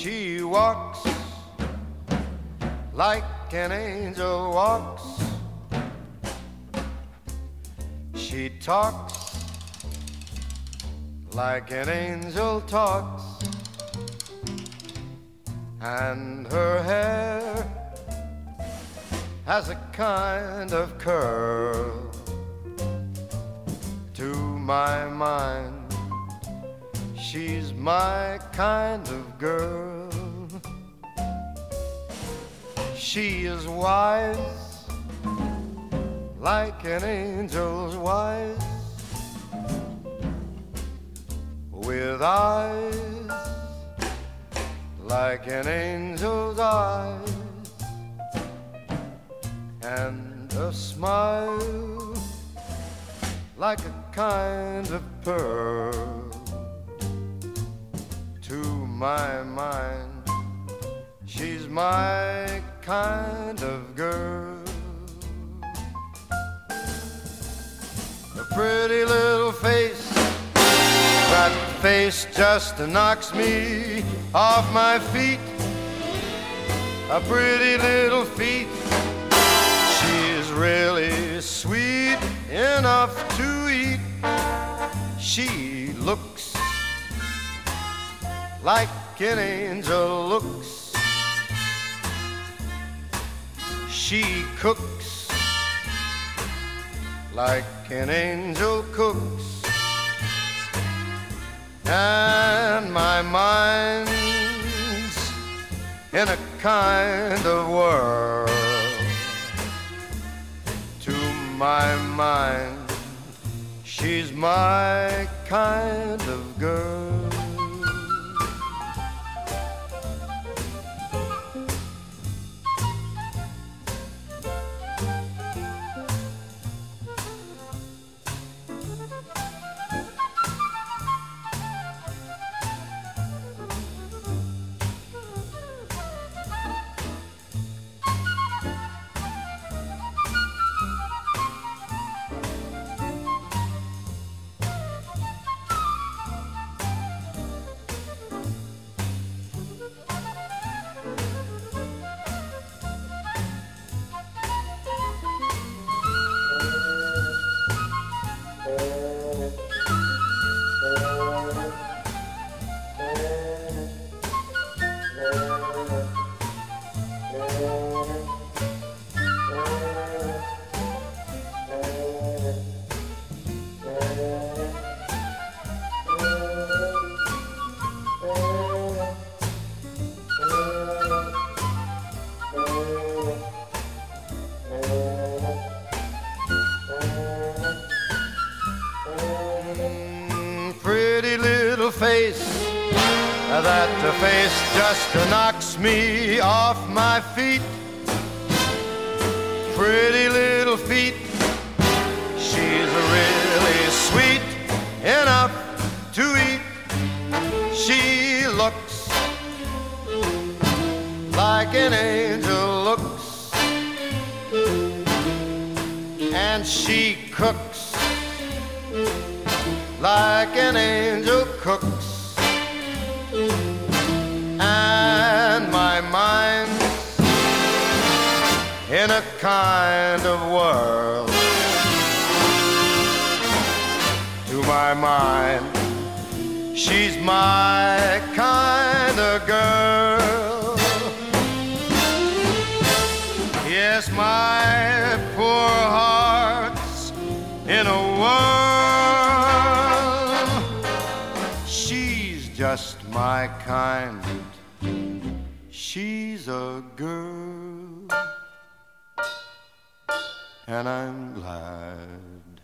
She walks like an angel walks. She talks like an angel talks. And her hair has a kind of curl. To my mind, she's my kind of girl. She is wise, like an angel's wise, with eyes like an angel's eyes, and a smile like a kind of pearl. To my mind, she's my kind of girl. A pretty little face, that face just knocks me off my feet. A pretty little feet, she's really sweet enough to eat. She looks like an angel looks. She cooks like an angel cooks. And my mind's in a kind of whirl. To my mind, she's my kind of girl. Pretty little face, that face just knocks me off my feet. Pretty little feet, she's really sweet enough to eat. She looks like an angel looks, and she cooks like an angel cooks. And my mind's in a kind of whirl. To my mind, she's my kind of girl. Yes, my poor heart's in a whirl. She's just my kind. She's a girl, and I'm glad.